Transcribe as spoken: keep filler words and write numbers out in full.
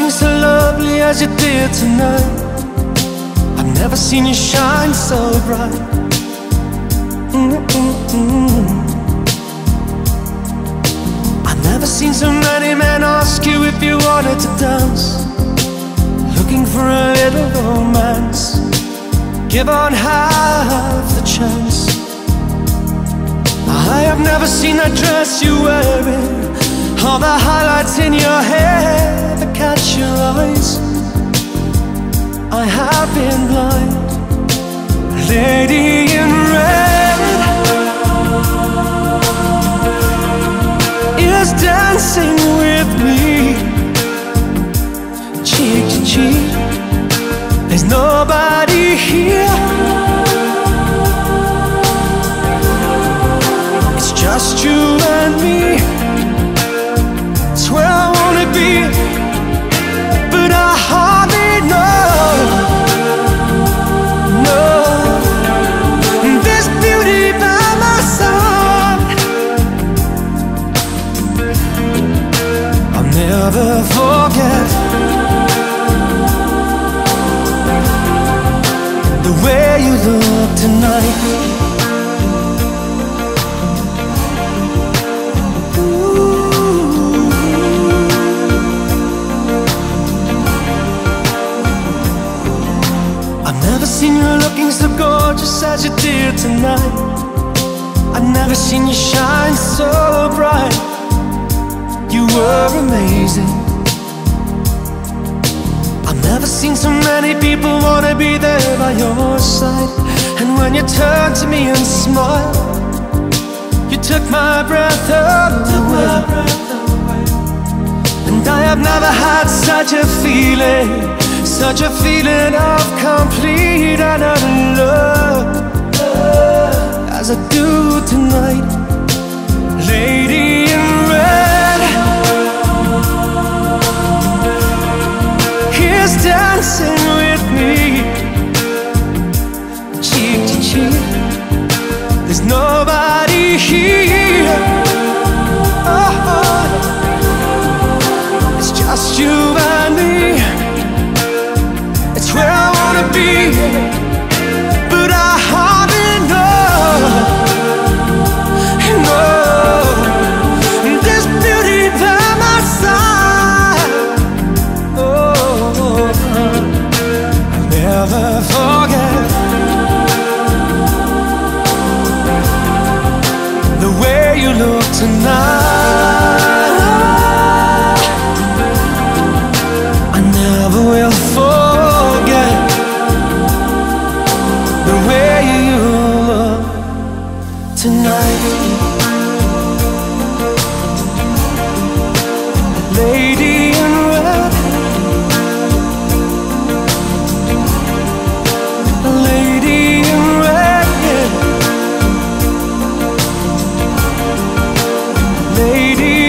looking so lovely as you did tonight. I've never seen you shine so bright. Mm-mm-mm. I've never seen so many men ask you if you wanted to dance, looking for a little romance. Give on half the chance. I have never seen that dress you're wearing, all the highlights in your hair that catch your eyes. I have been blind. Lady in red is dancing with me, cheek to cheek. There's nobody here, it's just you and me. It's where I wanna be, but I hardly know, no. This beauty by my side, I'll never forget the way you look tonight. Seen you looking so gorgeous as you did tonight. I've never seen you shine so bright. You were amazing. I've never seen so many people wanna be there by your side. And when you turned to me and smiled, you took my breath away. And I have never had such a feeling, such a feeling of complete and utter love as I do tonight. Lady in red is dancing with me, cheek to cheek. There's nobody here, oh, it's just you and me. It's where I wanna be, but I hardly know, no. This beauty by my side, oh, I'll never forget the way you look tonight. I never will forget the way you look tonight. Lady in red, lady in red, yeah. Lady